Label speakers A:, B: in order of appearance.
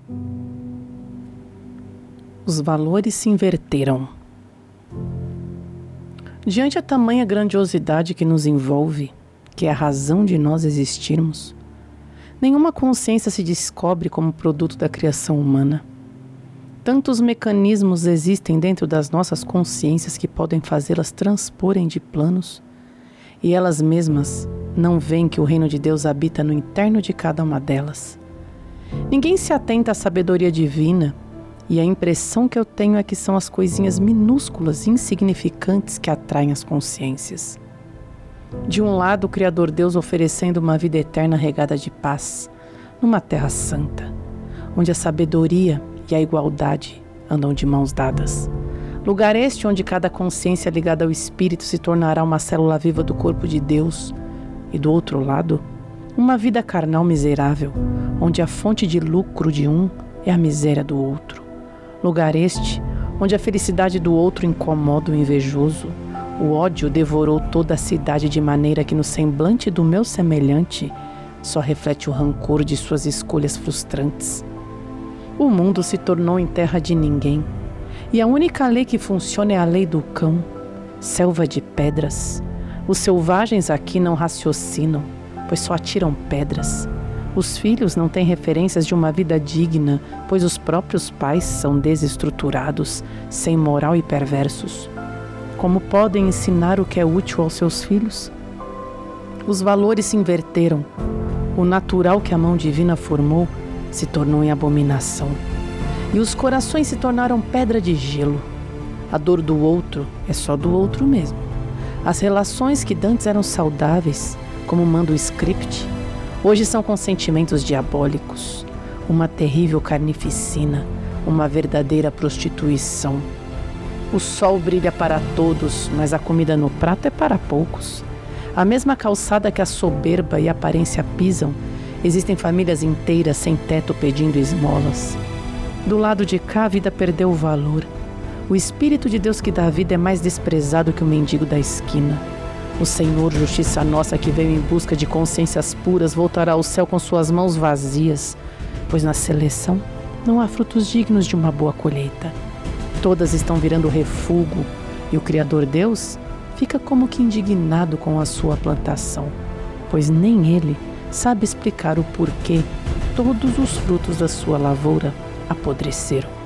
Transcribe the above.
A: Os valores se inverteram. Diante a tamanha grandiosidade que nos envolve, que é a razão de nós existirmos, nenhuma consciência se descobre como produto da criação humana. Tantos mecanismos existem dentro das nossas consciências que podem fazê-las transporem de planos, e elas mesmas não veem que o reino de Deus habita no interno de cada uma delas. Ninguém se atenta à sabedoria divina, e a impressão que eu tenho é que são as coisinhas minúsculas e insignificantes que atraem as consciências. De um lado, o Criador Deus oferecendo uma vida eterna regada de paz, numa terra santa, onde a sabedoria e a igualdade andam de mãos dadas. Lugar este onde cada consciência ligada ao Espírito se tornará uma célula viva do corpo de Deus. E do outro lado, uma vida carnal miserável, onde a fonte de lucro de um é a miséria do outro. Lugar este onde a felicidade do outro incomoda o invejoso. O ódio devorou toda a cidade de maneira que no semblante do meu semelhante só reflete o rancor de suas escolhas frustrantes. O mundo se tornou em terra de ninguém, e a única lei que funciona é a lei do cão, selva de pedras. Os selvagens aqui não raciocinam, pois só atiram pedras. Os filhos não têm referências de uma vida digna, pois os próprios pais são desestruturados, sem moral e perversos. Como podem ensinar o que é útil aos seus filhos? Os valores se inverteram. O natural que a mão divina formou se tornou em abominação. E os corações se tornaram pedra de gelo. A dor do outro é só do outro mesmo. As relações que dantes eram saudáveis, como manda o script, hoje são com sentimentos diabólicos. Uma terrível carnificina, uma verdadeira prostituição. O sol brilha para todos, mas a comida no prato é para poucos. A mesma calçada que a soberba e a aparência pisam, existem famílias inteiras sem teto pedindo esmolas. Do lado de cá, a vida perdeu o valor. O Espírito de Deus que dá vida é mais desprezado que o mendigo da esquina. O Senhor, justiça nossa, que veio em busca de consciências puras, voltará ao céu com suas mãos vazias, pois na seleção não há frutos dignos de uma boa colheita. Todas estão virando refúgio, e o Criador Deus fica como que indignado com a sua plantação, pois nem ele sabe explicar o porquê todos os frutos da sua lavoura apodreceram.